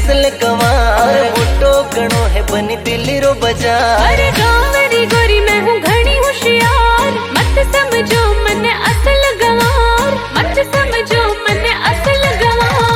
असल गवार मोटो गणो है बनी दिल्ली रो बाजार। अरे गाँवरी गोरी मैं हूँ घनी होशियार, मत समझो मने असल गवार, मत समझो मने असल गवार।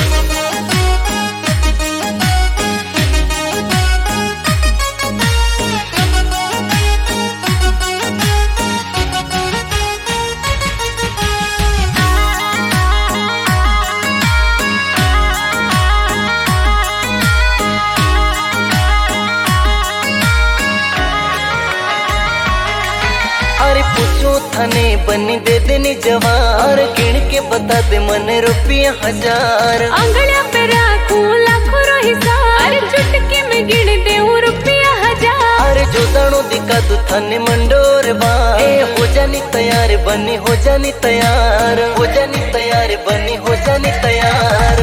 अरे पूछो थाने बनी दे देनी जवार, गिन के बता दे मन रुपया हजार। आंगलिया पे रखूं लाखों रो हिसाब, अरे चुटकी में गिन देऊं रुपया हजार। अरे जो दानो दिखा दू थाने मंडोर बार, ए हो जानी तैयार बनी हो जानी तैयार, हो जानी तैयार बनी हो जानी तैयार।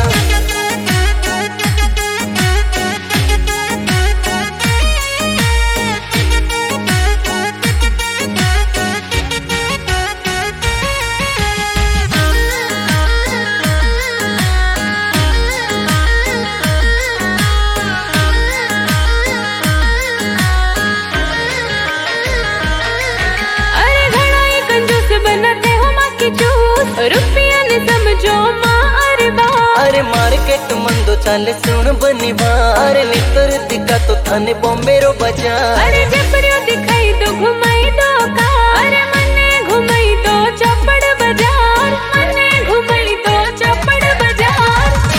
रुपया ने समझो माँ अरे बा। अरे मार्केट मंदो चाले सुन बनी बार, नितर दिखा तो थाने बॉम्बे रो बाजार। अरे जबरियो दिखाई तो घुमाई दो का, अरे मने घुमाई दो चौपड़ बाजार, मने घुमाई दो चौपड़ बाजार।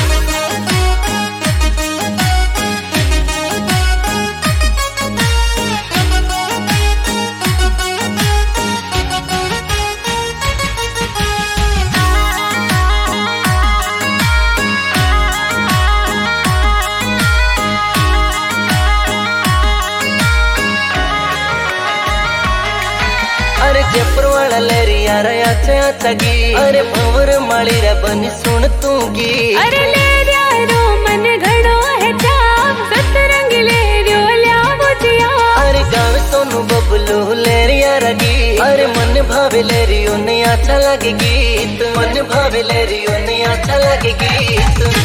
अरे जयपुर वाला लहरी यार अच्छा अच्छा गी, अरे भंवर माली रा बनी सुन तू गी। अरे ले रो मन घड़ो है चाप, सतरंग ले रियो ल्यावो जिया। अरे गाँव सोनू बबलू लहरी यार गी, अरे मन भावे लहरियो ने अच्छा लगे गीत, मन भावे लहरियो ने अच्छा लगे गीत।